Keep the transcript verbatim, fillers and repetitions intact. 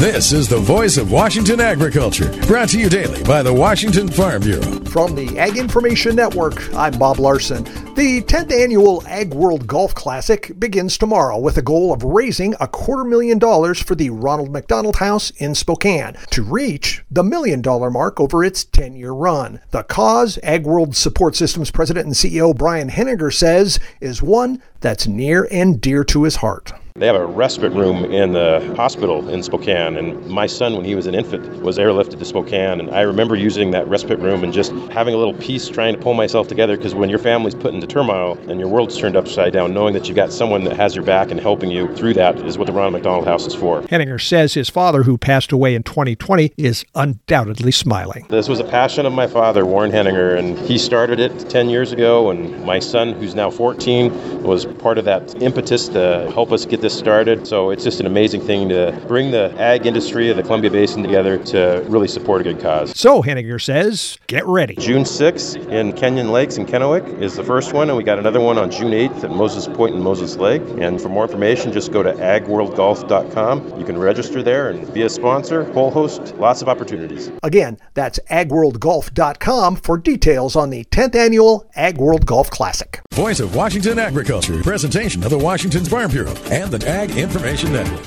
This is the voice of Washington agriculture, brought to you daily by the Washington Farm Bureau. From the Ag Information Network, I'm Bob Larson. The tenth annual Ag World Golf Classic begins tomorrow with a goal of raising a quarter million dollars for the Ronald McDonald House in Spokane to reach the million dollar mark over its ten-year run. The cause, Ag World Support Systems President and C E O Brian Henninger says, is one that's near and dear to his heart. They have a respite room in the hospital in Spokane, and my son, when he was an infant, was airlifted to Spokane, and I remember using that respite room and just having a little peace trying to pull myself together, because when your family's put into turmoil and your world's turned upside down, knowing that you've got someone that has your back and helping you through that is what the Ronald McDonald House is for. Henninger says his father, who passed away in twenty twenty, is undoubtedly smiling. This was a passion of my father, Warren Henninger, and he started it ten years ago, and my son, who's now fourteen, was part of that impetus to help us get this started. So it's just an amazing thing to bring the ag industry of the Columbia Basin together to really support a good cause. So Henninger says, get ready. June sixth in Kenyon Lakes in Kennewick is the first one, and we got another one on June eighth at Moses Point and Moses Lake. And for more information, just go to ag world golf dot com. You can register there and be a sponsor, whole host, lots of opportunities. Again, that's ag world golf dot com for details on the tenth annual Ag World Golf Classic. Voice of Washington agriculture, presentation of the Washington Farm Bureau and the Ag Information Network.